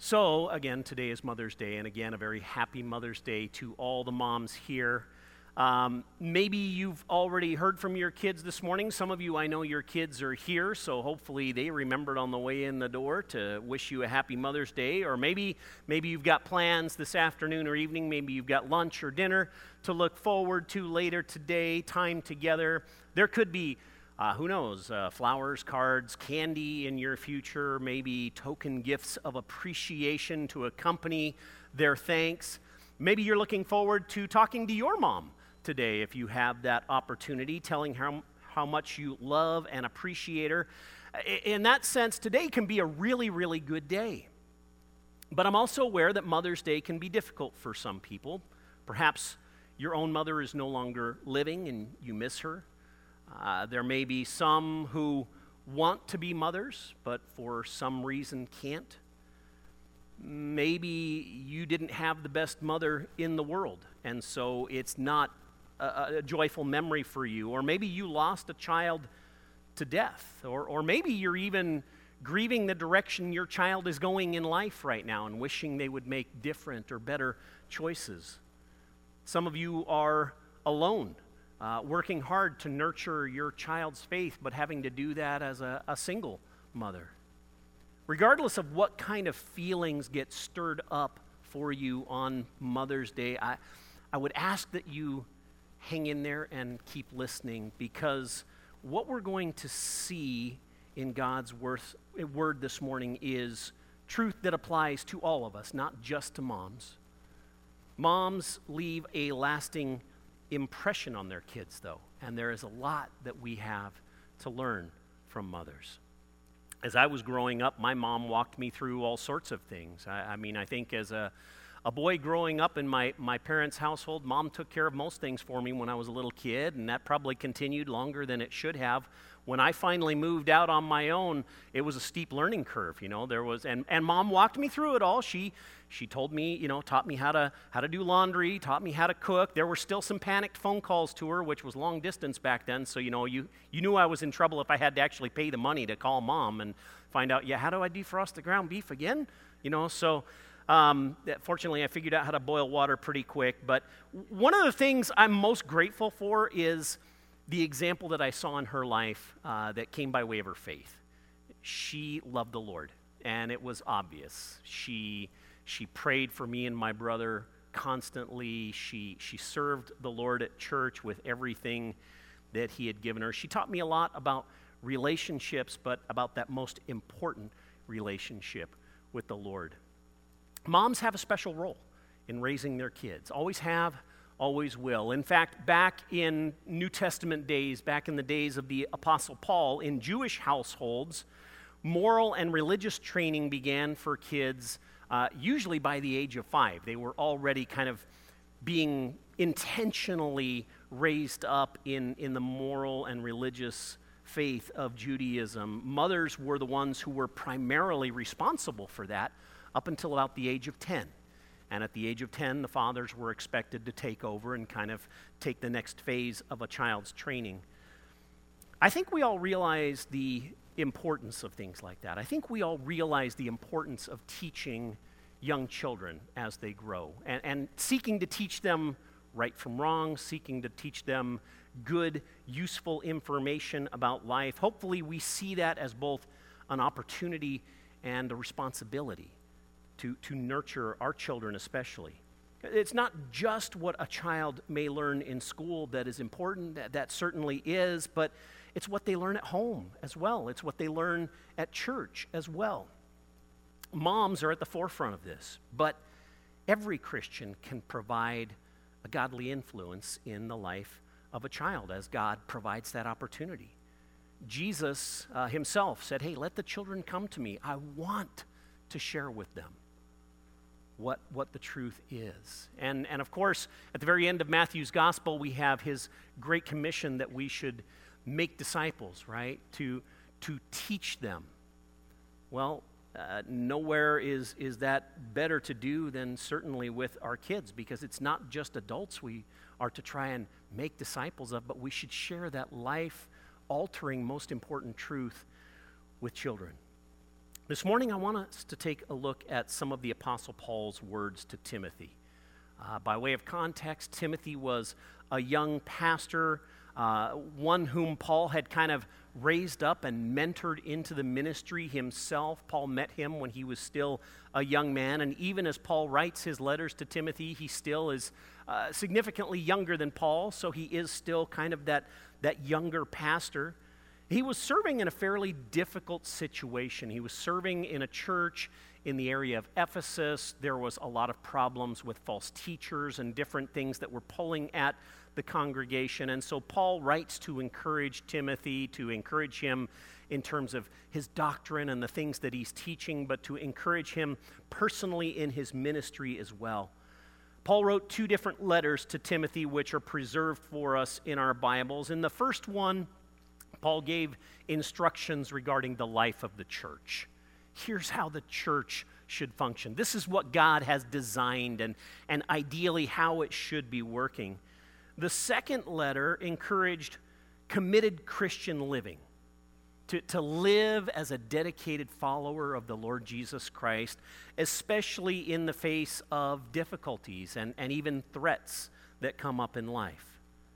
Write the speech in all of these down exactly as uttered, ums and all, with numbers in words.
So, again, today is Mother's Day, and again, a very happy Mother's Day to all the moms here. Um, maybe you've already heard from your kids this morning. Some of you, I know your kids are here, so hopefully they remembered on the way in the door to wish you a happy Mother's Day. Or maybe, maybe you've got plans this afternoon or evening. Maybe you've got lunch or dinner to look forward to later today, time together. There could be Uh, who knows, uh, flowers, cards, candy in your future, maybe token gifts of appreciation to accompany their thanks. Maybe you're looking forward to talking to your mom today if you have that opportunity, telling her how, how much you love and appreciate her. In that sense, today can be a really, really good day. But I'm also aware that Mother's Day can be difficult for some people. Perhaps your own mother is no longer living and you miss her. Uh, there may be some who want to be mothers, but for some reason can't. Maybe you didn't have the best mother in the world, and so it's not a, a joyful memory for you. Or maybe you lost a child to death. Or, or maybe you're even grieving the direction your child is going in life right now and wishing they would make different or better choices. Some of you are alone. Uh, working hard to nurture your child's faith, but having to do that as a, a single mother. Regardless of what kind of feelings get stirred up for you on Mother's Day, I, I would ask that you hang in there and keep listening, because what we're going to see in God's worth, word this morning is truth that applies to all of us, not just to moms. Moms leave a lasting impression on their kids, though, and there is a lot that we have to learn from mothers. As I was growing up, my mom walked me through all sorts of things. I, I mean, I think as a, a boy growing up in my, my parents' household, Mom took care of most things for me when I was a little kid, and that probably continued longer than it should have. When I finally moved out on my own, it was a steep learning curve, you know. There was, and, and Mom walked me through it all. She she told me, you know, taught me how to how to do laundry, taught me how to cook. There were still some panicked phone calls to her, which was long distance back then. So, you know, you you knew I was in trouble if I had to actually pay the money to call Mom and find out, yeah, how do I defrost the ground beef again? You know, so um, fortunately I figured out how to boil water pretty quick. But one of the things I'm most grateful for is the example that I saw in her life uh, that came by way of her faith. She loved the Lord, and it was obvious. She she prayed for me and my brother constantly. She she served the Lord at church with everything that He had given her. She taught me a lot about relationships, but about that most important relationship with the Lord. Moms have a special role in raising their kids. Always have, always will. In fact, back in New Testament days, back in the days of the Apostle Paul, in Jewish households, moral and religious training began for kids uh, usually by the age of five. They were already kind of being intentionally raised up in, in the moral and religious faith of Judaism. Mothers were the ones who were primarily responsible for that up until about the age of ten. And at the age of ten, the fathers were expected to take over and kind of take the next phase of a child's training. I think we all realize the importance of things like that. I think we all realize the importance of teaching young children as they grow and, and seeking to teach them right from wrong, seeking to teach them good, useful information about life. Hopefully we see that as both an opportunity and a responsibility to, to nurture our children especially. It's not just what a child may learn in school that is important, that, that certainly is, but it's what they learn at home as well. It's what they learn at church as well. Moms are at the forefront of this, but every Christian can provide a godly influence in the life of a child as God provides that opportunity. Jesus uh, himself said, hey, let the children come to me. I want to share with them what, what the truth is. And, and of course, at the very end of Matthew's gospel, we have his great commission that we should make disciples, right? To, to teach them. Well, uh, nowhere is, is that better to do than certainly with our kids, because it's not just adults we are to try and make disciples of, but we should share that life-altering, most important truth with children. This morning, I want us to take a look at some of the Apostle Paul's words to Timothy. Uh, by way of context, Timothy was a young pastor, uh, one whom Paul had kind of raised up and mentored into the ministry himself. Paul met him when he was still a young man, and even as Paul writes his letters to Timothy, he still is uh, significantly younger than Paul, so he is still kind of that, that younger pastor. He was serving in a fairly difficult situation. He was serving in a church in the area of Ephesus. There was a lot of problems with false teachers and different things that were pulling at the congregation. And so Paul writes to encourage Timothy, to encourage him in terms of his doctrine and the things that he's teaching, but to encourage him personally in his ministry as well. Paul wrote two different letters to Timothy, which are preserved for us in our Bibles. In the first one, Paul gave instructions regarding the life of the church. Here's how the church should function. This is what God has designed and, and ideally how it should be working. The second letter encouraged committed Christian living, to, to live as a dedicated follower of the Lord Jesus Christ, especially in the face of difficulties and, and even threats that come up in life.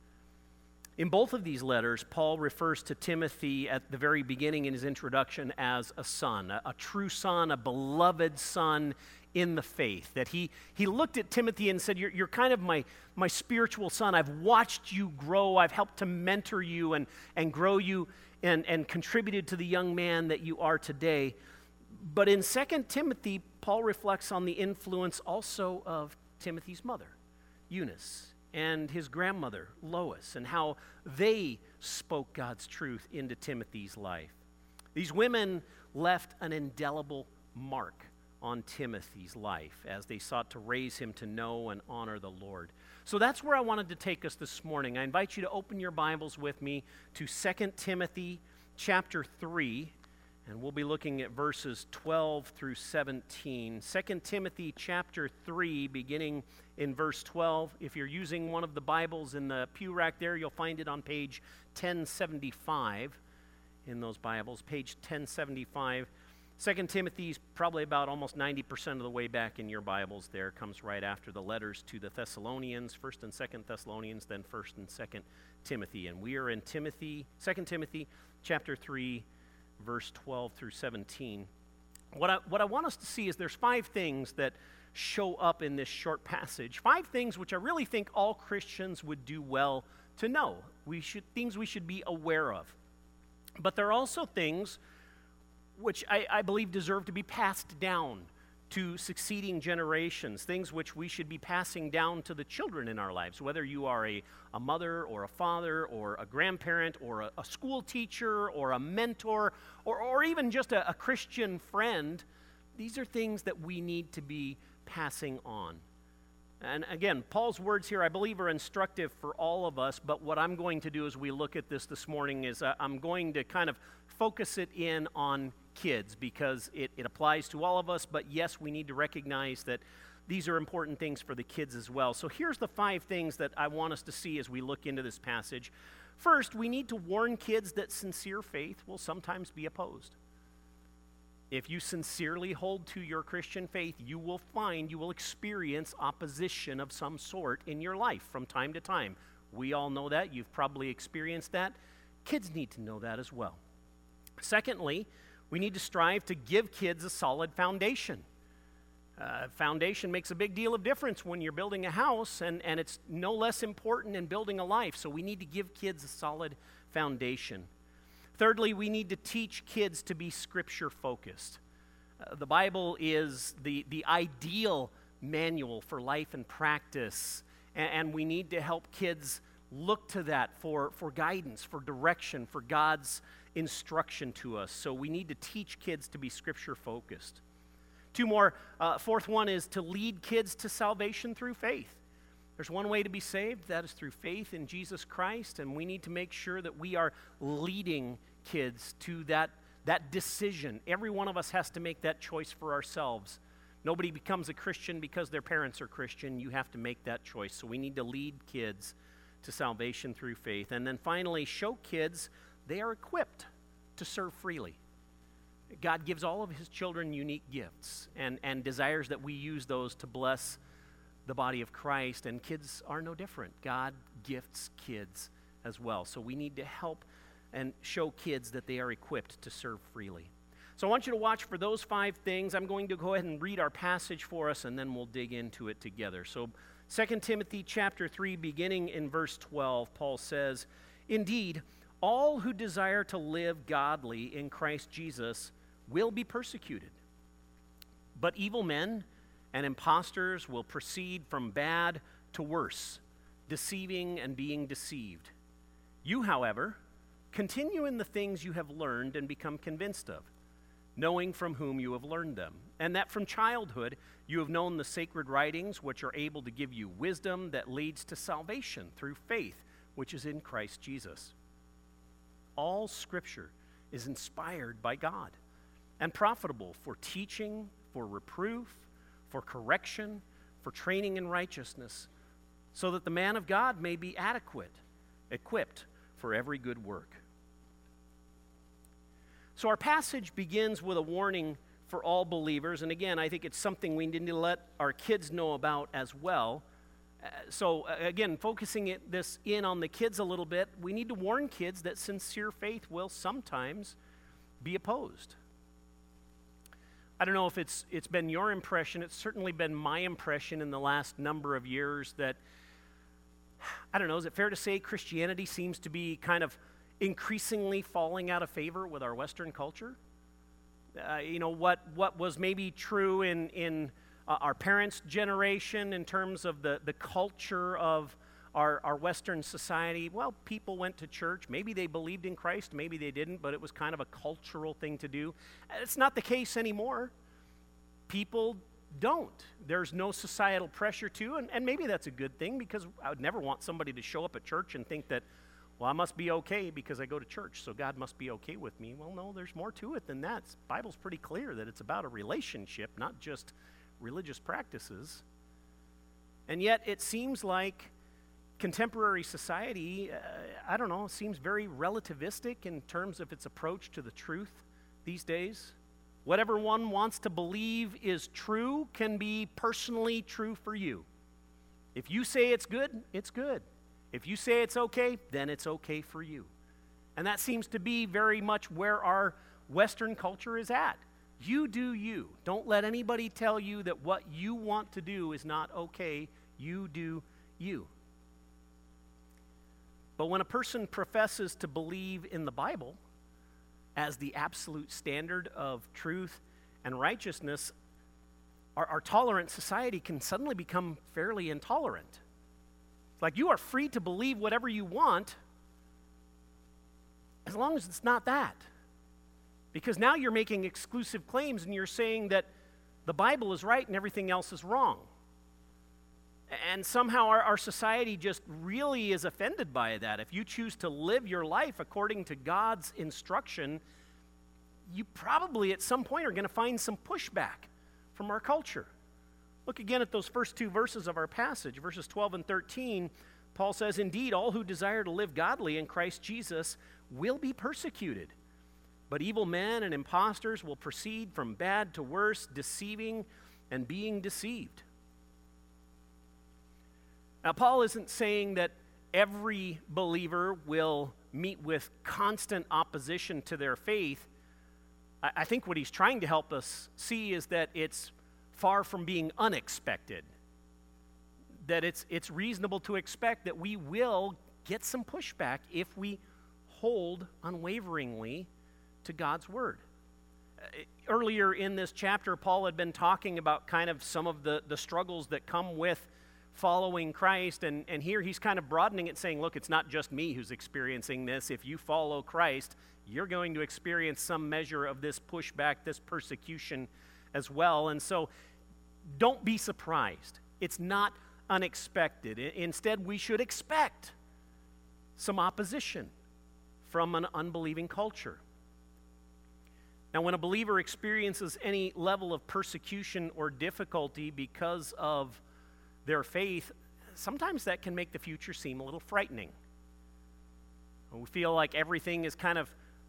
In both of these letters, Paul refers to Timothy at the very beginning in his introduction as a son, a, a true son, a beloved son in the faith. That he, he looked at Timothy and said, you're, you're kind of my, my spiritual son. I've watched you grow. I've helped to mentor you and, and grow you and, and contributed to the young man that you are today. But in Second Timothy, Paul reflects on the influence also of Timothy's mother, Eunice, and his grandmother, Lois, and how they spoke God's truth into Timothy's life. These women left an indelible mark on Timothy's life as they sought to raise him to know and honor the Lord. So that's where I wanted to take us this morning. I invite you to open your Bibles with me to Second Timothy chapter three, and we'll be looking at verses twelve through seventeen. Second Timothy chapter three, beginning in verse twelve. If you're using one of the Bibles in the pew rack there, you'll find it on page ten seventy-five in those Bibles, page ten seventy-five. Second Timothy is probably about almost ninety percent of the way back in your Bibles there. Comes right after the letters to the Thessalonians, First and Second Thessalonians, then First and Second Timothy. And we are in Timothy, Second Timothy chapter three, verse twelve through seventeen. What I, what I want us to see is there's five things that show up in this short passage. Five things which I really think all Christians would do well to know. We should, things we should be aware of. But there are also things which I, I believe deserve to be passed down to succeeding generations, things which we should be passing down to the children in our lives, whether you are a, a mother or a father or a grandparent or a, a school teacher or a mentor or, or even just a, a Christian friend. These are things that we need to be passing on. And again, Paul's words here, I believe, are instructive for all of us, but what I'm going to do as we look at this this morning is uh, I'm going to kind of focus it in on kids because it, it applies to all of us, but yes, we need to recognize that these are important things for the kids as well. So here's the five things that I want us to see as we look into this passage. First, we need to warn kids that sincere faith will sometimes be opposed. If you sincerely hold to your Christian faith, you will find, you will experience opposition of some sort in your life from time to time. We all know that. You've probably experienced that. Kids need to know that as well. Secondly, we need to strive to give kids a solid foundation. Uh, foundation makes a big deal of difference when you're building a house, and, and it's no less important in building a life. So we need to give kids a solid foundation. Thirdly, we need to teach kids to be Scripture-focused. Uh, the Bible is the, the ideal manual for life and practice, and, and we need to help kids look to that for, for guidance, for direction, for God's instruction to us. So we need to teach kids to be Scripture-focused. Two more. Uh, fourth one is to lead kids to salvation through faith. There's one way to be saved, that is through faith in Jesus Christ, and we need to make sure that we are leading kids to that, that decision. Every one of us has to make that choice for ourselves. Nobody becomes a Christian because their parents are Christian. You have to make that choice. So we need to lead kids to salvation through faith. And then finally, show kids they are equipped to serve freely. God gives all of his children unique gifts and, and desires that we use those to bless the body of Christ, and kids are no different. God gifts kids as well. So we need to help and show kids that they are equipped to serve freely. So I want you to watch for those five things. I'm going to go ahead and read our passage for us, and then we'll dig into it together. So Second Timothy chapter three, beginning in verse twelve, Paul says, "Indeed, all who desire to live godly in Christ Jesus will be persecuted. But evil men and impostors will proceed from bad to worse, deceiving and being deceived. You, however, continue in the things you have learned and become convinced of, knowing from whom you have learned them, and that from childhood you have known the sacred writings, which are able to give you wisdom that leads to salvation through faith, which is in Christ Jesus. All Scripture is inspired by God and profitable for teaching, for reproof, for correction, for training in righteousness, so that the man of God may be adequate, equipped for every good work." So our passage begins with a warning for all believers, and again, I think it's something we need to let our kids know about as well. Uh, so uh, again, focusing it, this in on the kids a little bit, we need to warn kids that sincere faith will sometimes be opposed. I don't know if it's it's been your impression. It's certainly been my impression in the last number of years that, I don't know, is it fair to say Christianity seems to be kind of increasingly falling out of favor with our Western culture? Uh, you know, what what was maybe true in, in uh, our parents' generation in terms of the, the culture of our, our Western society, well, people went to church. Maybe they believed in Christ, maybe they didn't, but it was kind of a cultural thing to do. It's not the case anymore. People don't. There's no societal pressure to, and, and maybe that's a good thing, because I would never want somebody to show up at church and think that, well, I must be okay because I go to church, so God must be okay with me. Well, no, there's more to it than that. The Bible's pretty clear that it's about a relationship, not just religious practices. And yet it seems like contemporary society, uh, I don't know, seems very relativistic in terms of its approach to the truth these days. Whatever one wants to believe is true can be personally true for you. If you say it's good, it's good. If you say it's okay, then it's okay for you. And that seems to be very much where our Western culture is at. You do you. Don't let anybody tell you that what you want to do is not okay. You do you. But when a person professes to believe in the Bible as the absolute standard of truth and righteousness, our, our tolerant society can suddenly become fairly intolerant. It's like you are free to believe whatever you want as long as it's not that. Because now you're making exclusive claims and you're saying that the Bible is right and everything else is wrong. And somehow our, our society just really is offended by that. If you choose to live your life according to God's instruction, you probably at some point are going to find some pushback from our culture. Look again at those first two verses of our passage, verses twelve and thirteen. Paul says, "Indeed, all who desire to live godly in Christ Jesus will be persecuted. But evil men and impostors will proceed from bad to worse, deceiving and being deceived." Now, Paul isn't saying that every believer will meet with constant opposition to their faith. I, I think what he's trying to help us see is that it's far from being unexpected. That it's it's reasonable to expect that we will get some pushback if we hold unwaveringly to God's word. Uh, earlier in this chapter, Paul had been talking about kind of some of the, the struggles that come with following Christ, and, and here he's kind of broadening it, saying, look, it's not just me who's experiencing this. If you follow Christ, you're going to experience some measure of this pushback, this persecution as well. And so don't be surprised. It's not unexpected. I- instead, we should expect some opposition from an unbelieving culture. Now, when a believer experiences any level of persecution or difficulty because of their faith, sometimes that can make the future seem a little frightening. We feel like everything is kind of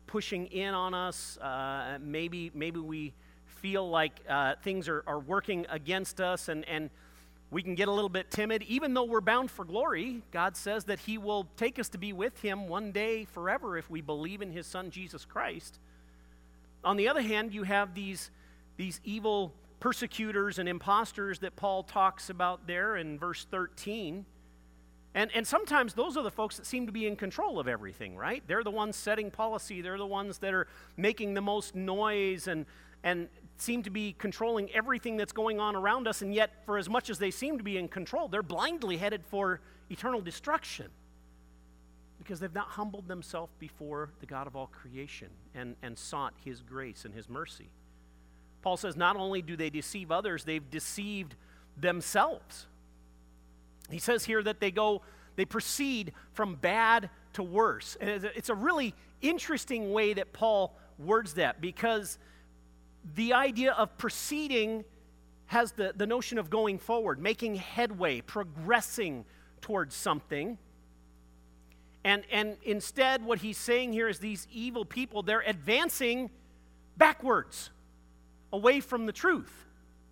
pushing in on us. Uh, maybe maybe we feel like uh, things are, are working against us, and, and we can get a little bit timid. Even though we're bound for glory, God says that he will take us to be with him one day forever if we believe in his Son, Jesus Christ. On the other hand, you have these, these evil persecutors and imposters that Paul talks about there in verse thirteen. And, and sometimes those are the folks that seem to be in control of everything, right? They're the ones setting policy. They're the ones that are making the most noise and, and seem to be controlling everything that's going on around us. And yet, for as much as they seem to be in control, they're blindly headed for eternal destruction because they've not humbled themselves before the God of all creation and, and sought his grace and his mercy. Paul says not only do they deceive others, they've deceived themselves. He says here that they go, they proceed from bad to worse. And it's a really interesting way that Paul words that, because the idea of proceeding has the, the notion of going forward, making headway, progressing towards something. And, and instead, what he's saying here is these evil people, they're advancing backwards, away from the truth.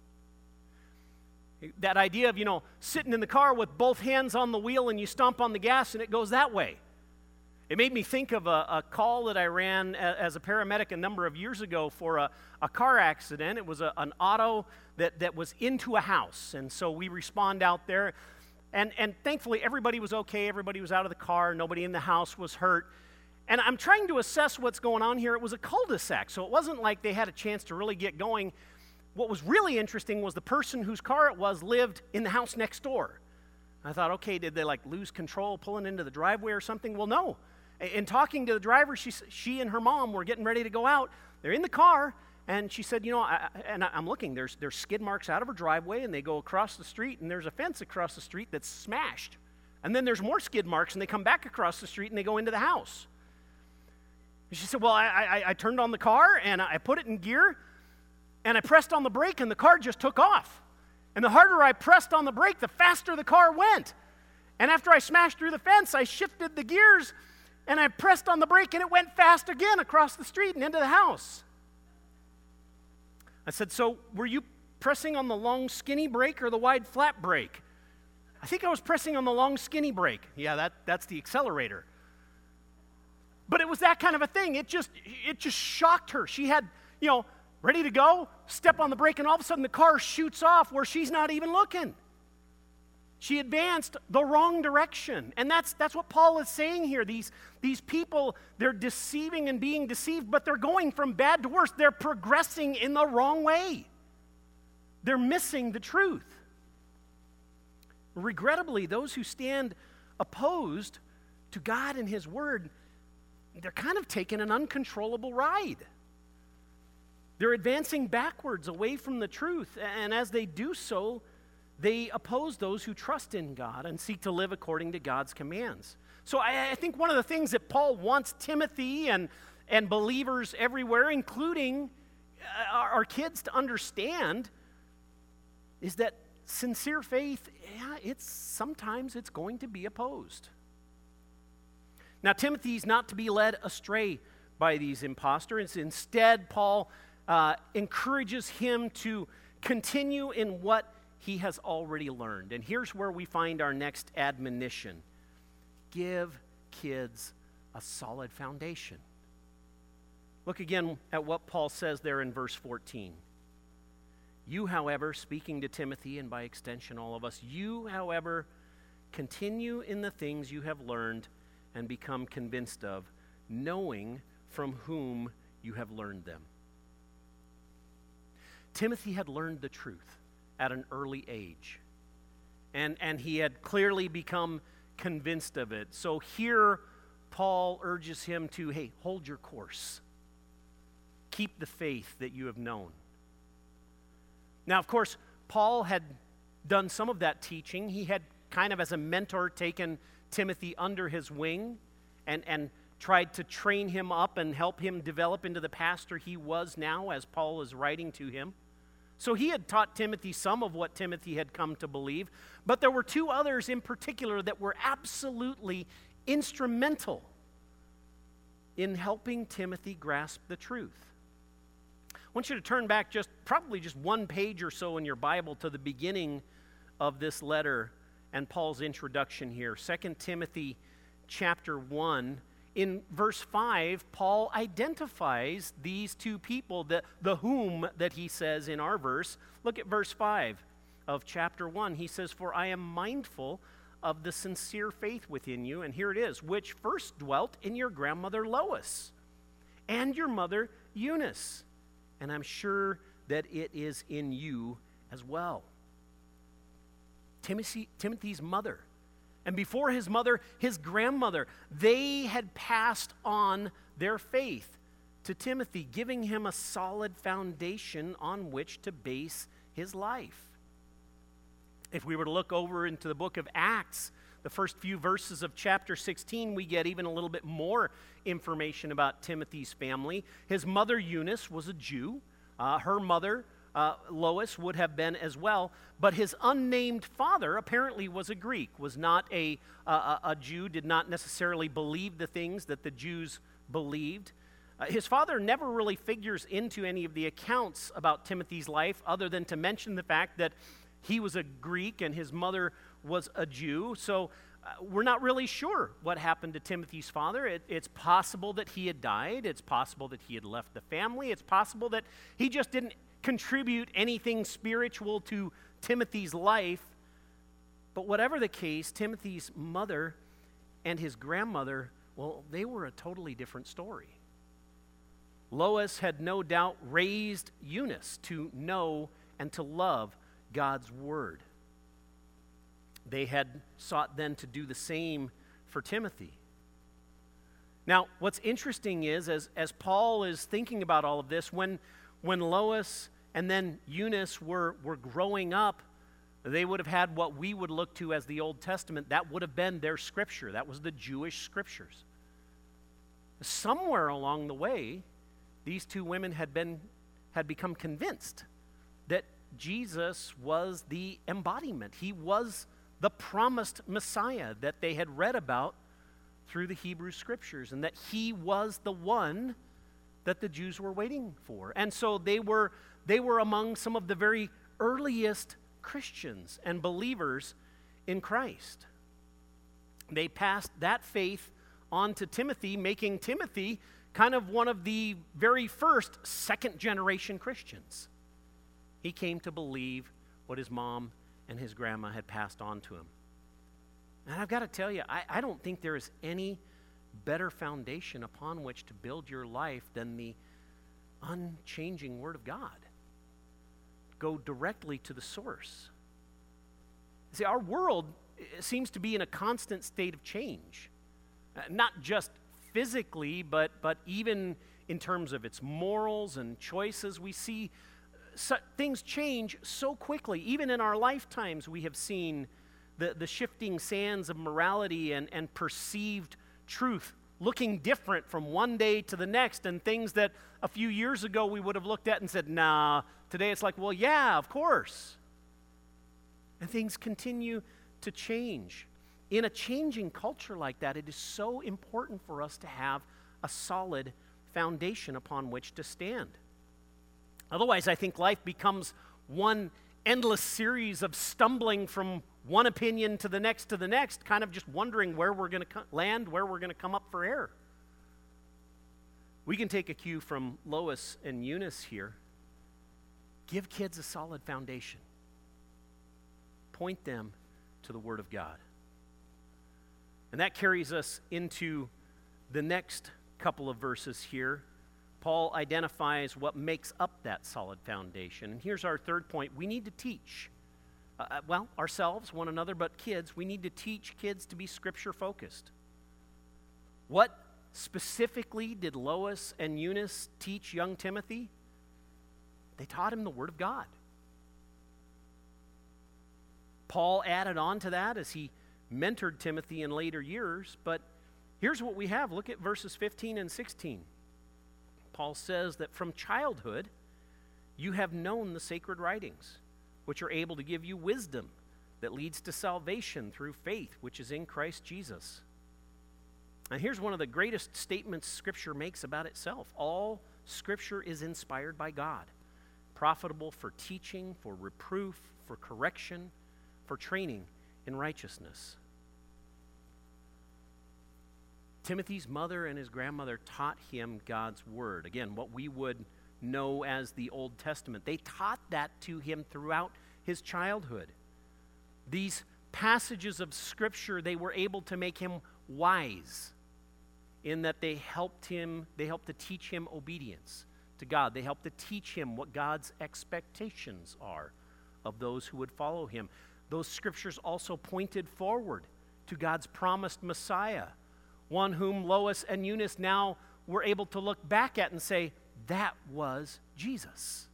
That idea of, you know, sitting in the car with both hands on the wheel and you stomp on the gas and it goes that way. It made me think of a, a call that I ran a, as a paramedic a number of years ago for a, a car accident. It was a, an auto that, that was into a house. And so we respond out there. And, and thankfully, everybody was okay. Everybody was out of the car. Nobody in the house was hurt. And I'm trying to assess what's going on here. It was a cul-de-sac, so it wasn't like they had a chance to really get going. What was really interesting was the person whose car it was lived in the house next door. I thought, okay, did they like lose control pulling into the driveway or something? Well, no. In talking to the driver, she, she and her mom were getting ready to go out. They're in the car, and she said, you know, I, and I'm looking, there's, there's skid marks out of her driveway, and they go across the street, and there's a fence across the street that's smashed. And then there's more skid marks, and they come back across the street, and they go into the house. And she said, well, I, I, I turned on the car, and I put it in gear, and I pressed on the brake, and the car just took off. And the harder I pressed on the brake, the faster the car went. And after I smashed through the fence, I shifted the gears, and I pressed on the brake, and it went fast again across the street and into the house. I said, so were you pressing on the long, skinny brake or the wide, flat brake? I think I was pressing on the long, skinny brake. Yeah, that, that's the accelerator. But it was that kind of a thing. It just, it just shocked her. She had, you know, ready to go, step on the brake, and all of a sudden the car shoots off where she's not even looking. She advanced the wrong direction. And that's that's what Paul is saying here. These, these people, they're deceiving and being deceived, but they're going from bad to worse. They're progressing in the wrong way. They're missing the truth. Regrettably, those who stand opposed to God and his word, they're kind of taking an uncontrollable ride. They're advancing backwards away from the truth, and as they do so, they oppose those who trust in God and seek to live according to God's commands. So I, I think one of the things that Paul wants Timothy and, and believers everywhere, including our, our kids, to understand is that sincere faith, yeah, it's sometimes it's going to be opposed. Now, Timothy's not to be led astray by these imposters. Instead, Paul uh, encourages him to continue in what he has already learned. And here's where we find our next admonition. Give kids a solid foundation. Look again at what Paul says there in verse fourteen. You, however, speaking to Timothy, and by extension all of us, you, however, continue in the things you have learned and become convinced of, knowing from whom you have learned them. Timothy had learned the truth at an early age, and, and he had clearly become convinced of it. So here, Paul urges him to, hey, hold your course. Keep the faith that you have known. Now, of course, Paul had done some of that teaching. He had kind of as a mentor taken Timothy under his wing and, and tried to train him up and help him develop into the pastor he was now as Paul is writing to him. So he had taught Timothy some of what Timothy had come to believe, but there were two others in particular that were absolutely instrumental in helping Timothy grasp the truth. I want you to turn back just probably just one page or so in your Bible to the beginning of this letter and Paul's introduction here. Second Timothy chapter one. In verse five, Paul identifies these two people, the, the whom that he says in our verse. Look at verse five of chapter one. He says, "For I am mindful of the sincere faith within you," and here it is, "which first dwelt in your grandmother Lois and your mother Eunice, and I'm sure that it is in you as well." Timothy, Timothy's mother, and before his mother, his grandmother, they had passed on their faith to Timothy, giving him a solid foundation on which to base his life. If we were to look over into the book of Acts, the first few verses of chapter sixteen, we get even a little bit more information about Timothy's family. His mother Eunice was a Jew. Uh, her mother, uh, Lois, would have been as well. But his unnamed father apparently was a Greek, was not a, uh, a Jew, did not necessarily believe the things that the Jews believed. Uh, his father never really figures into any of the accounts about Timothy's life other than to mention the fact that he was a Greek and his mother was a Jew. So uh, we're not really sure what happened to Timothy's father. It, it's possible that he had died. It's possible that he had left the family. It's possible that he just didn't contribute anything spiritual to Timothy's life. But whatever the case, Timothy's mother and his grandmother, well, they were a totally different story. Lois had no doubt raised Eunice to know and to love God's word. They had sought then to do the same for Timothy. Now, what's interesting is, as, as Paul is thinking about all of this, when, when Lois and then Eunice were, were growing up, they would have had what we would look to as the Old Testament. That would have been their scripture. That was the Jewish scriptures. Somewhere along the way, these two women had been had become convinced that Jesus was the embodiment. He was the promised Messiah that they had read about through the Hebrew Scriptures, and that he was the one that the Jews were waiting for. And so they were they were among some of the very earliest Christians and believers in Christ. They passed that faith on to Timothy, making Timothy kind of one of the very first second-generation Christians. He came to believe what his mom and his grandma had passed on to him. And I've got to tell you, I, I don't think there is any better foundation upon which to build your life than the unchanging Word of God. Go directly to the source. See, our world seems to be in a constant state of change. Uh, not just physically, but, but even in terms of its morals and choices. We see so, things change so quickly. Even in our lifetimes, we have seen the, the shifting sands of morality and, and perceived truth looking different from one day to the next, and things that a few years ago we would have looked at and said, nah, today it's like, well, yeah, of course. And things continue to change. In a changing culture like that, it is so important for us to have a solid foundation upon which to stand. Otherwise, I think life becomes one endless series of stumbling from one opinion to the next to the next, kind of just wondering where we're going to co- land, where we're going to come up for air. We can take a cue from Lois and Eunice here. Give kids a solid foundation. Point them to the Word of God. And that carries us into the next couple of verses here. Paul identifies what makes up that solid foundation. And here's our third point. We need to teach. Uh, well, ourselves, one another, but kids, we need to teach kids to be Scripture-focused. What specifically did Lois and Eunice teach young Timothy? They taught him the Word of God. Paul added on to that as he mentored Timothy in later years, but here's what we have. Look at verses fifteen and sixteen. Paul says that from childhood you have known the sacred writings, which are able to give you wisdom that leads to salvation through faith, which is in Christ Jesus. And here's one of the greatest statements Scripture makes about itself. All Scripture is inspired by God, profitable for teaching, for reproof, for correction, for training in righteousness. Timothy's mother and his grandmother taught him God's Word. Again, what we would know as the Old Testament. They taught that to him throughout his childhood. These passages of Scripture, they were able to make him wise in that they helped him, they helped to teach him obedience to God. They helped to teach him what God's expectations are of those who would follow him. Those Scriptures also pointed forward to God's promised Messiah, one whom Lois and Eunice now were able to look back at and say, that was Jesus.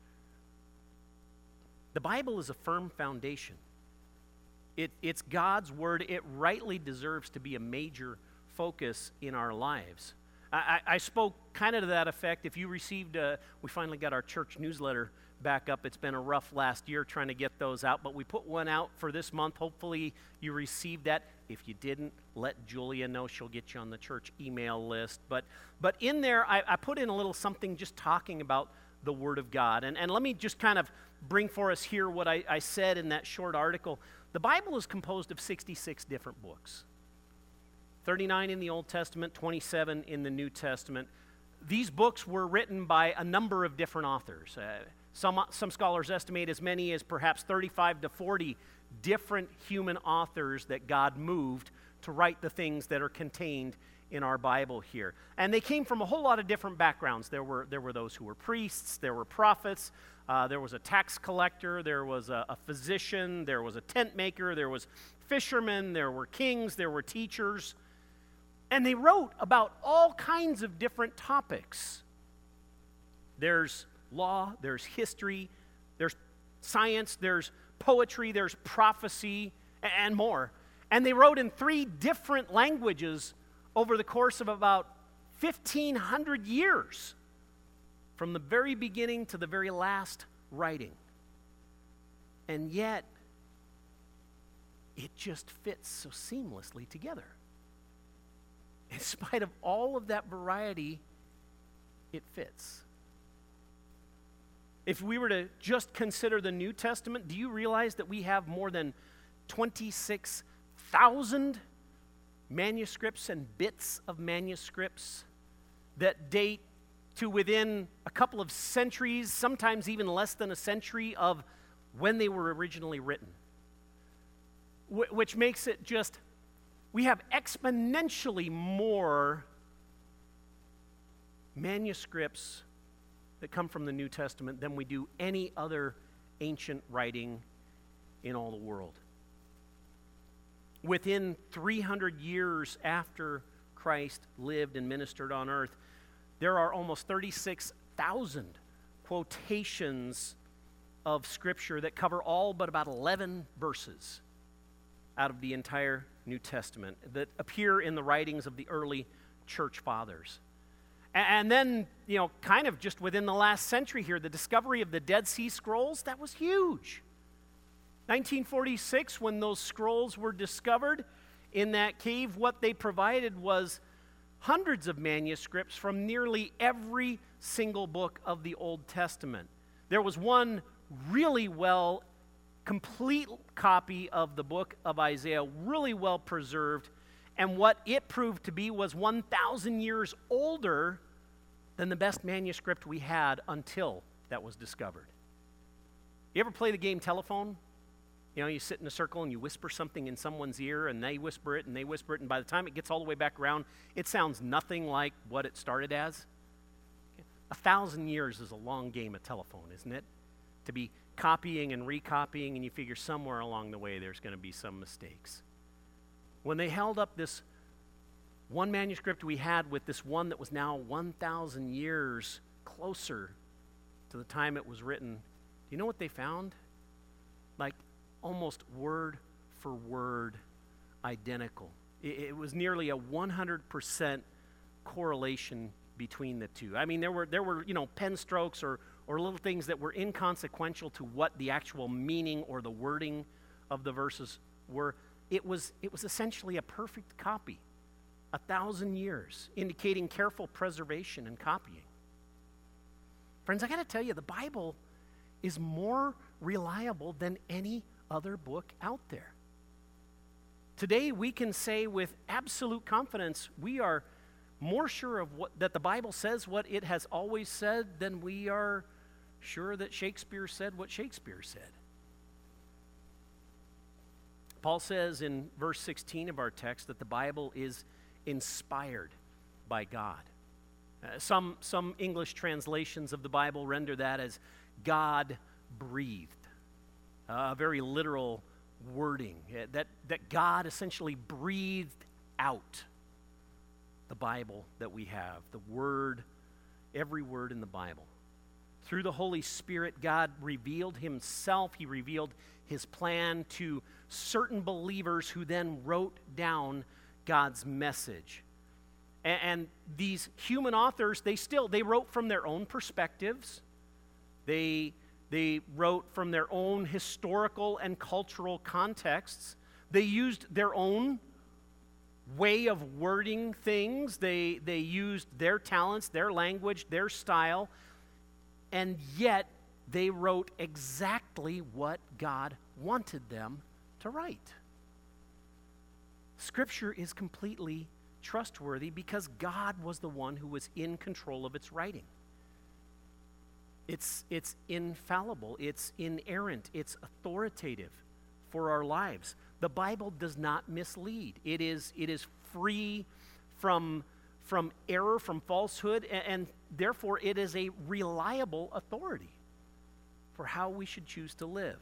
The Bible is a firm foundation. It, it's God's Word. It rightly deserves to be a major focus in our lives. I, I, I spoke kind of to that effect. If you received, a, we finally got our church newsletter back up. It's been a rough last year trying to get those out, but we put one out for this month. Hopefully you received that. If you didn't, let Julia know. She'll get you on the church email list. But but in there, I, I put in a little something just talking about the Word of God. And, and let me just kind of bring for us here what I, I said in that short article. The Bible is composed of sixty-six different books. thirty-nine in the Old Testament, twenty-seven in the New Testament. These books were written by a number of different authors. Uh, some, some scholars estimate as many as perhaps thirty-five to forty different human authors that God moved to write the things that are contained in our Bible here. And they came from a whole lot of different backgrounds. There were, there were those who were priests, there were prophets, uh, there was a tax collector, there was a, a physician, there was a tent maker, there was fishermen, there were kings, there were teachers. And they wrote about all kinds of different topics. There's law, there's history, there's science, there's poetry, there's prophecy, and more. And they wrote in three different languages over the course of about fifteen hundred years, from the very beginning to the very last writing. And yet, it just fits so seamlessly together. In spite of all of that variety, it fits. If we were to just consider the New Testament, do you realize that we have more than twenty-six thousand manuscripts and bits of manuscripts that date to within a couple of centuries, sometimes even less than a century of when they were originally written? Wh- which makes it just, we have exponentially more manuscripts that come from the New Testament than we do any other ancient writing in all the world. Within three hundred years after Christ lived and ministered on earth, there are almost thirty-six thousand quotations of Scripture that cover all but about eleven verses out of the entire New Testament that appear in the writings of the early church fathers. And then, you know, kind of just within the last century here, the discovery of the Dead Sea Scrolls, that was huge. nineteen forty-six, when those scrolls were discovered in that cave, what they provided was hundreds of manuscripts from nearly every single book of the Old Testament. There was one really well, complete copy of the book of Isaiah, really well preserved, and what it proved to be was one thousand years older than the best manuscript we had until that was discovered. You ever play the game telephone? You know, you sit in a circle and you whisper something in someone's ear, and they whisper it, and they whisper it, and by the time it gets all the way back around, it sounds nothing like what it started as. A thousand years is a long game of telephone, isn't it? To be copying and recopying, and you figure somewhere along the way there's going to be some mistakes. When they held up this one manuscript we had with this one that was now one thousand years closer to the time it was written, do you know what they found? Like almost word for word identical. It, it was nearly a one hundred percent correlation between the two. I mean, there were, there were you know, pen strokes or, or little things that were inconsequential to what the actual meaning or the wording of the verses were. It was, it was essentially a perfect copy a thousand years, indicating careful preservation and copying. Friends, I got to tell you, the Bible is more reliable than any other book out there. Today, we can say with absolute confidence, we are more sure of what that the Bible says what it has always said than we are sure that Shakespeare said what Shakespeare said. Paul says in verse sixteen of our text that the Bible is inspired by God. Uh, some, some English translations of the Bible render that as God-breathed, uh, a very literal wording, uh, that, that God essentially breathed out the Bible that we have, the word, every word in the Bible. Through the Holy Spirit, God revealed himself. He revealed his plan to certain believers who then wrote down God's message. And, and these human authors, they still, they wrote from their own perspectives. They, they wrote from their own historical and cultural contexts. They used their own way of wording things. They, they used their talents, their language, their style, and yet they wrote exactly what God wanted them to write. Scripture is completely trustworthy because God was the one who was in control of its writing. It's, it's infallible, it's inerrant, it's authoritative for our lives. The Bible does not mislead. It is, it is free from, from error, from falsehood, and, and therefore it is a reliable authority for how we should choose to live.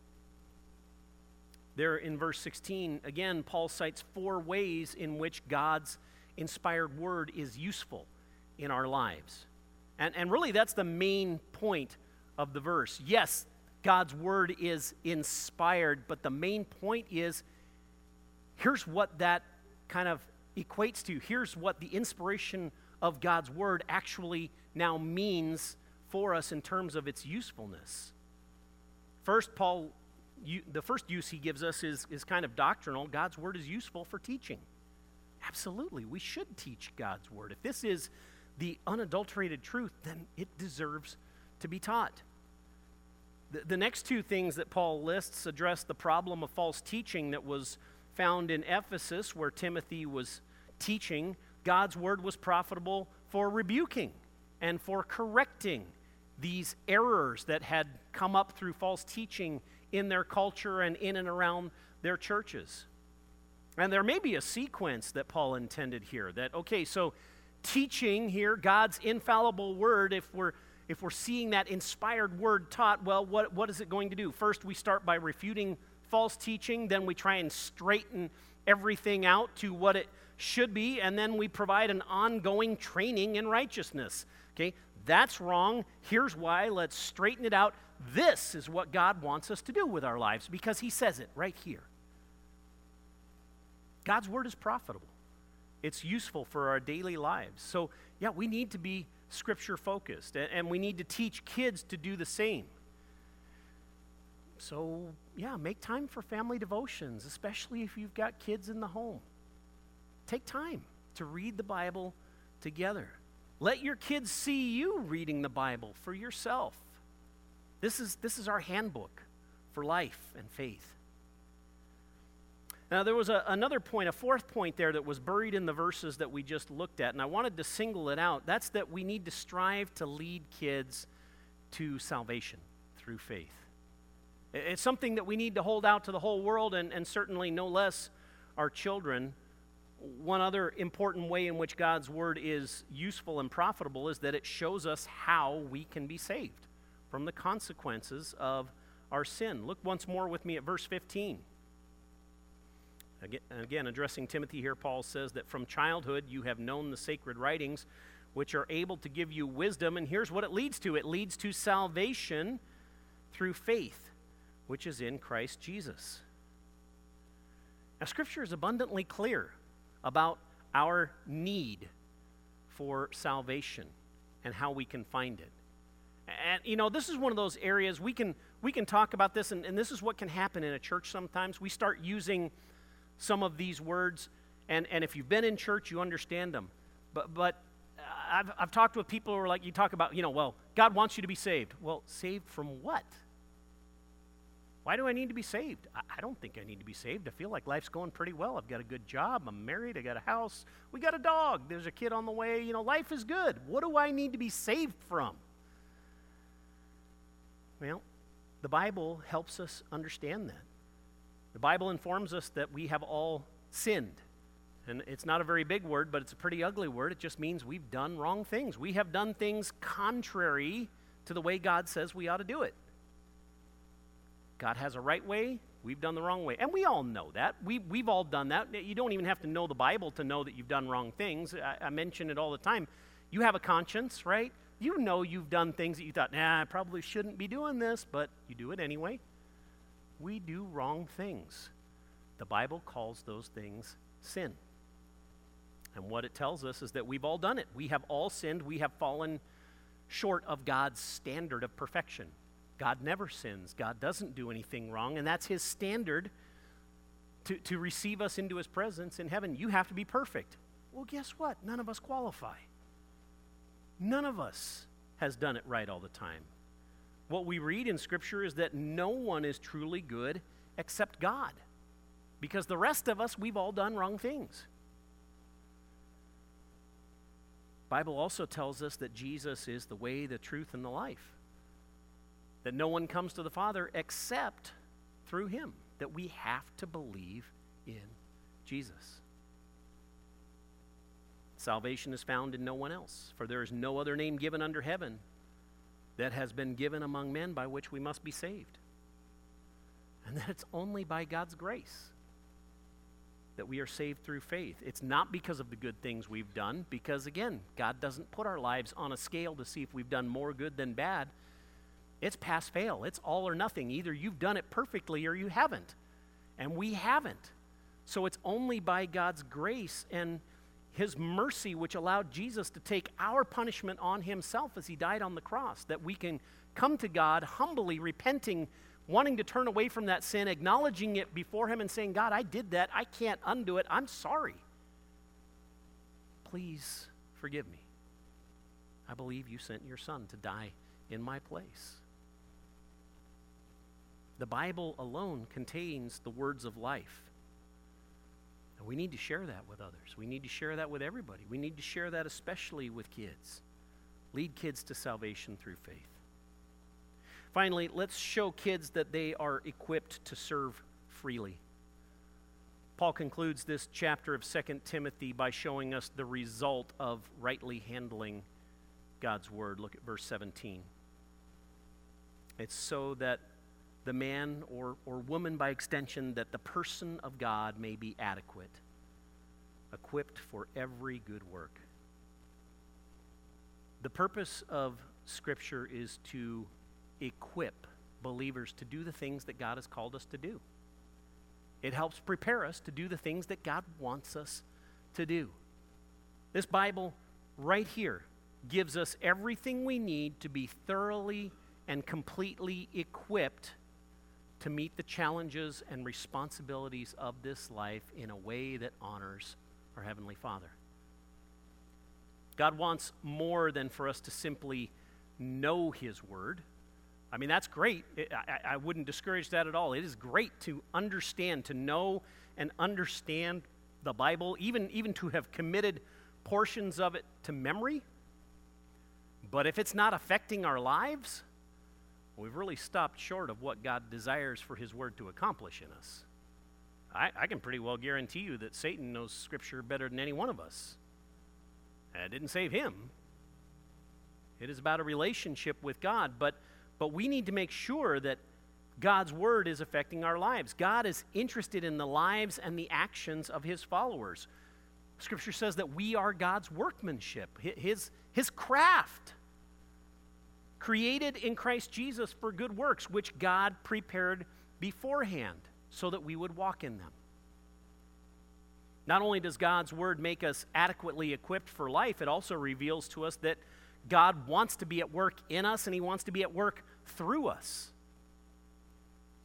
There in verse sixteen, again, Paul cites four ways in which God's inspired word is useful in our lives. And, and really that's the main point of the verse. Yes, God's word is inspired, but the main point is, here's what that kind of equates to. Here's what the inspiration of God's word actually now means for us in terms of its usefulness. First, Paul, you, the first use he gives us is, is kind of doctrinal. God's word is useful for teaching. Absolutely, we should teach God's word. If this is the unadulterated truth, then it deserves to be taught. The, the next two things that Paul lists address the problem of false teaching that was found in Ephesus, where Timothy was teaching. God's word was profitable for rebuking and for correcting these errors that had come up through false teaching in their culture and in and around their churches. And there may be a sequence that Paul intended here, that, okay, so teaching here, God's infallible word, if we're if we're seeing that inspired word taught, well, what, what is it going to do? First, we start by refuting false teaching, then we try and straighten everything out to what it should be, and then we provide an ongoing training in righteousness. Okay, that's wrong. Here's why. Let's straighten it out. This is what God wants us to do with our lives because he says it right here. God's word is profitable. It's useful for our daily lives. So, yeah, we need to be Scripture-focused, and we need to teach kids to do the same. So, yeah, make time for family devotions, especially if you've got kids in the home. Take time to read the Bible together. Let your kids see you reading the Bible for yourself. This is, this is our handbook for life and faith. Now, there was a, another point, a fourth point there that was buried in the verses that we just looked at, and I wanted to single it out. That's that we need to strive to lead kids to salvation through faith. It's something that we need to hold out to the whole world, and, and certainly no less our children. One other important way in which God's word is useful and profitable is that it shows us how we can be saved from the consequences of our sin. Look once more with me at verse fifteen. Again, addressing Timothy here, Paul says that from childhood you have known the sacred writings, which are able to give you wisdom. And here's what it leads to. It leads to salvation through faith, which is in Christ Jesus. Now, Scripture is abundantly clear about our need for salvation and how we can find it. And, you know, this is one of those areas we can, we can talk about this, and, and this is what can happen in a church sometimes. We start using some of these words, And, and if you've been in church, you understand them. But, but I've, I've talked with people who are like, you talk about, you know, well, God wants you to be saved. Well, saved from what? Why do I need to be saved? I, I don't think I need to be saved. I feel like life's going pretty well. I've got a good job. I'm married. I got a house. We got a dog. There's a kid on the way. You know, life is good. What do I need to be saved from? Well, the Bible helps us understand that. The Bible informs us that we have all sinned. And it's not a very big word, but it's a pretty ugly word. It just means we've done wrong things. We have done things contrary to the way God says we ought to do it. God has a right way, we've done the wrong way. And we all know that. We, we've all done that. You don't even have to know the Bible to know that you've done wrong things. I, I mention it all the time. You have a conscience, right? You know you've done things that you thought, nah, I probably shouldn't be doing this, but you do it anyway. We do wrong things. The Bible calls those things sin. And what it tells us is that we've all done it. We have all sinned. We have fallen short of God's standard of perfection. God never sins. God doesn't do anything wrong, and that's his standard to, to receive us into his presence in heaven. You have to be perfect. Well, guess what? None of us qualify. None of us has done it right all the time. What we read in Scripture is that no one is truly good except God, because the rest of us, we've all done wrong things. The Bible also tells us that Jesus is the way, the truth, and the life. That no one comes to the Father except through him. That we have to believe in Jesus. Salvation is found in no one else, for there is no other name given under heaven that has been given among men by which we must be saved. And that it's only by God's grace that we are saved through faith. It's not because of the good things we've done, because again, God doesn't put our lives on a scale to see if we've done more good than bad. It's pass-fail. It's all or nothing. Either you've done it perfectly or you haven't. And we haven't. So it's only by God's grace and his mercy which allowed Jesus to take our punishment on himself as he died on the cross, that we can come to God humbly, repenting, wanting to turn away from that sin, acknowledging it before him and saying, God, I did that. I can't undo it. I'm sorry. Please forgive me. I believe you sent your son to die in my place. The Bible alone contains the words of life. And we need to share that with others. We need to share that with everybody. We need to share that especially with kids. Lead kids to salvation through faith. Finally, let's show kids that they are equipped to serve freely. Paul concludes this chapter of Second Timothy by showing us the result of rightly handling God's word. Look at verse seventeen. It's so that the man or, or woman by extension, that the person of God may be adequate, equipped for every good work. The purpose of Scripture is to equip believers to do the things that God has called us to do. It helps prepare us to do the things that God wants us to do. This Bible right here gives us everything we need to be thoroughly and completely equipped to meet the challenges and responsibilities of this life in a way that honors our Heavenly Father. God wants more than for us to simply know His Word. I mean, that's great. It, I, I wouldn't discourage that at all. It is great to understand, to know and understand the Bible, even, even to have committed portions of it to memory. But if it's not affecting our lives, we've really stopped short of what God desires for His Word to accomplish in us. I, I can pretty well guarantee you that Satan knows Scripture better than any one of us. And it didn't save him. It is about a relationship with God, but, but we need to make sure that God's Word is affecting our lives. God is interested in the lives and the actions of His followers. Scripture says that we are God's workmanship, His, his craft, created in Christ Jesus for good works, which God prepared beforehand so that we would walk in them. Not only does God's Word make us adequately equipped for life, it also reveals to us that God wants to be at work in us and He wants to be at work through us.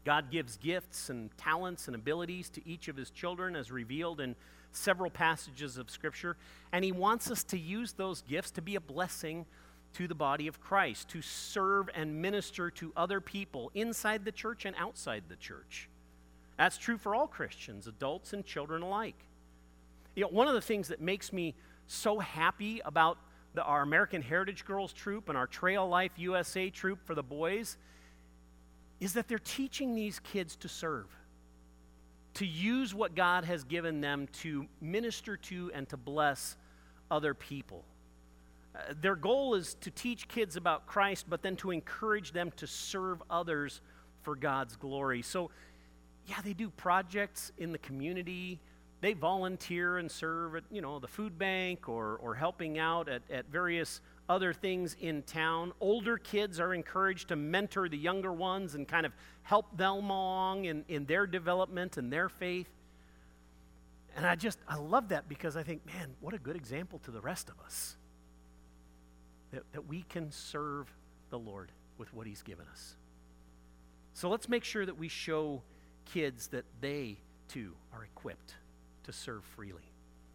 God gives gifts and talents and abilities to each of his children as revealed in several passages of Scripture, and he wants us to use those gifts to be a blessing to the body of Christ, to serve and minister to other people inside the church and outside the church. That's true for all Christians, adults and children alike. You know, one of the things that makes me so happy about the, our American Heritage Girls troop and our Trail Life U S A troop for the boys is that they're teaching these kids to serve, to use what God has given them to minister to and to bless other people. Uh, their goal is to teach kids about Christ, but then to encourage them to serve others for God's glory. So, yeah, they do projects in the community. They volunteer and serve at, you know, the food bank or, or helping out at, at various other things in town. Older kids are encouraged to mentor the younger ones and kind of help them along in, in their development and their faith. And I just, I love that because I think, man, what a good example to the rest of us. That, that we can serve the Lord with what he's given us. So let's make sure that we show kids that they, too, are equipped to serve freely.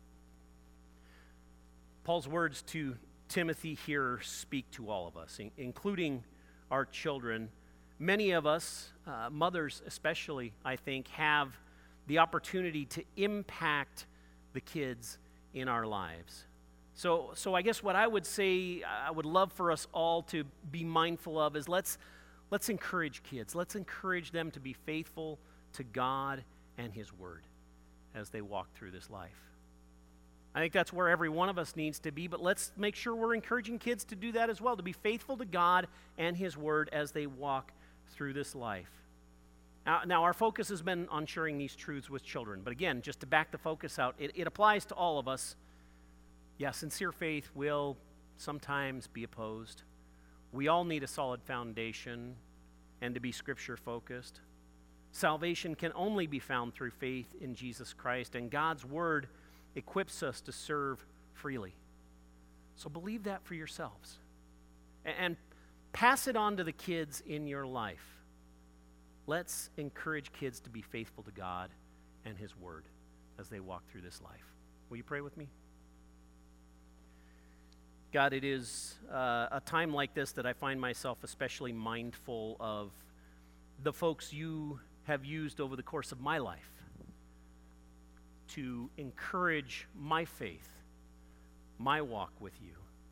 Paul's words to Timothy here speak to all of us, in, including our children. Many of us, uh, mothers especially, I think, have the opportunity to impact the kids in our lives. So, so I guess what I would say, I would love for us all to be mindful of is let's, let's encourage kids. Let's encourage them to be faithful to God and his word as they walk through this life. I think that's where every one of us needs to be, but let's make sure we're encouraging kids to do that as well, to be faithful to God and his word as they walk through this life. Now, now our focus has been on sharing these truths with children, but again, just to back the focus out, it, it applies to all of us. Yeah, sincere faith will sometimes be opposed. We all need a solid foundation and to be scripture-focused. Salvation can only be found through faith in Jesus Christ, and God's word equips us to serve freely. So believe that for yourselves. And pass it on to the kids in your life. Let's encourage kids to be faithful to God and his word as they walk through this life. Will you pray with me? God, it is uh, a time like this that I find myself especially mindful of the folks you have used over the course of my life to encourage my faith, my walk with you.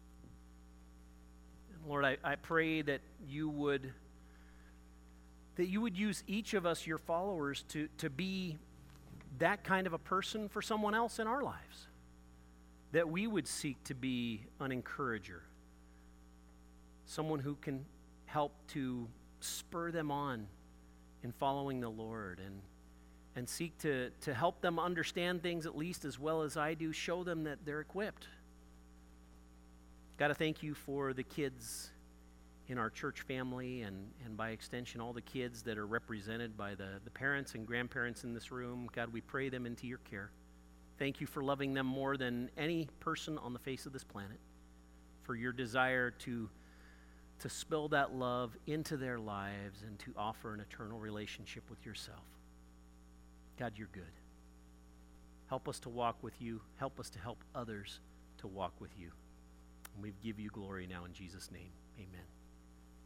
And Lord, I, I pray that you would that you would use each of us, your followers, to, to be that kind of a person for someone else in our lives. That we would seek to be an encourager, someone who can help to spur them on in following the Lord and and seek to, to help them understand things at least as well as I do, show them that they're equipped. Got to thank you for the kids in our church family and, and by extension all the kids that are represented by the, the parents and grandparents in this room. God, we pray them into your care. Thank you for loving them more than any person on the face of this planet, for your desire to, to spill that love into their lives and to offer an eternal relationship with yourself. God, you're good. Help us to walk with you. Help us to help others to walk with you. And we give you glory now in Jesus' name. Amen.